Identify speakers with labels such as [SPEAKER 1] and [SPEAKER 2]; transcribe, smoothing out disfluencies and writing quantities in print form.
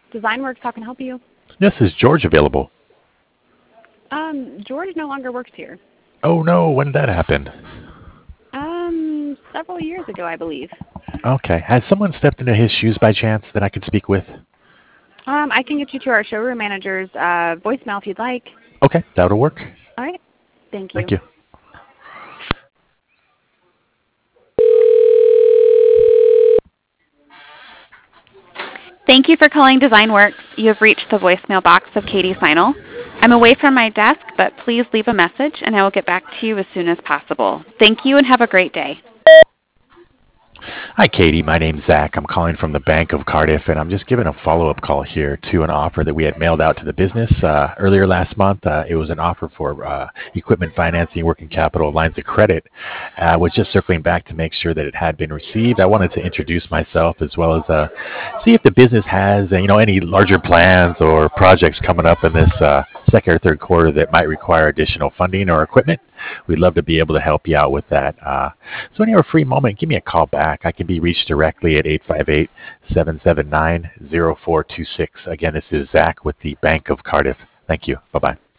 [SPEAKER 1] DesignWorks, how can I help you?
[SPEAKER 2] Yes, is George available?
[SPEAKER 1] George no longer works here.
[SPEAKER 2] Oh no, when did that happen?
[SPEAKER 1] Several years ago, I believe.
[SPEAKER 2] Okay. Has someone stepped into his shoes by chance that I could speak with?
[SPEAKER 1] I can get you to our showroom manager's voicemail if you'd like.
[SPEAKER 2] Okay, that'll work.
[SPEAKER 1] All right. Thank
[SPEAKER 2] Thank
[SPEAKER 1] you.
[SPEAKER 2] you.
[SPEAKER 3] Thank you for calling DesignWorks. You have reached the voicemail box of Katie Seinel. I'm away from my desk, but please leave a message and I will get back to you as soon as possible. Thank you and have a great day.
[SPEAKER 2] Hi, Katie. My name's Zach. I'm calling from the Bank of Cardiff, and I'm just giving a follow-up call here to an offer that we had mailed out to the business earlier last month. It was an offer for equipment financing, working capital, lines of credit. Was just circling back to make sure that it had been received. I wanted to introduce myself as well as see if the business has any larger plans or projects coming up in this second or third quarter that might require additional funding or equipment. We'd love to be able to help you out with that. So when you have a free moment, give me a call back. I can be reached directly at 858-779-0426. Again, this is Zach with the Bank of Cardiff. Thank you. Bye-bye.